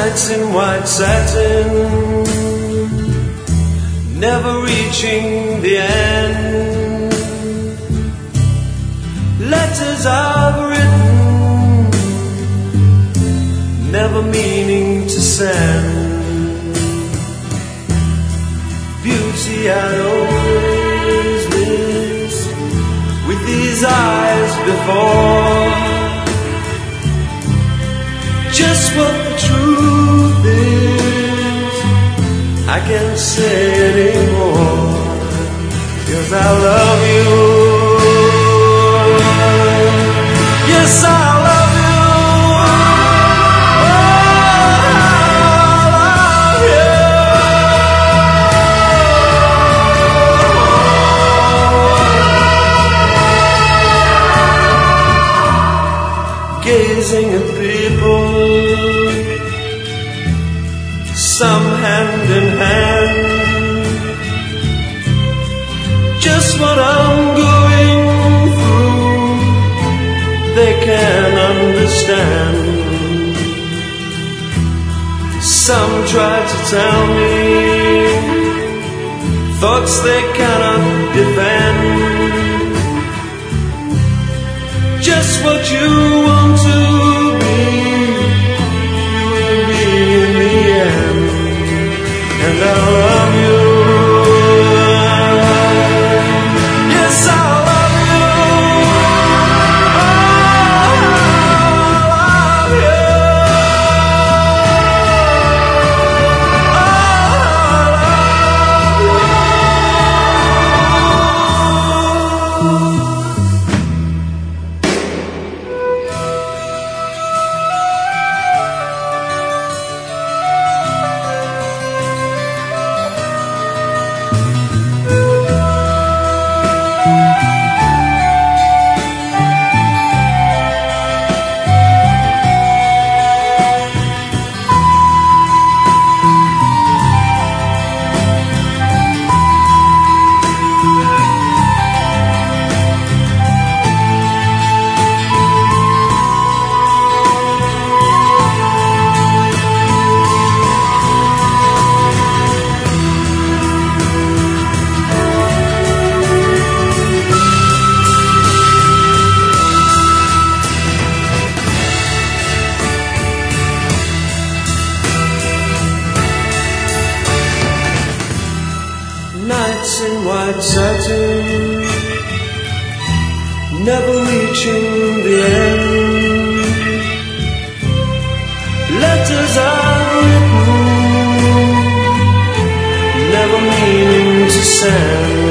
Nights in white satin, never reaching the end. Letters I've written, never meaning to send. Beauty I'd always missed with these eyes before. Just what the truth is, I can't say anymore, 'cause I love you. Yes, I love you. Oh, I love you. Gazing at people, some hand in hand, just what I'm going through, they can understand. Some try to tell me thoughts they cannot defend. Just what you want to be, you will be in the end. And I love you. Yes, I love you. Nights in white satin, never reaching the end. Letters I've written, never meaning to send.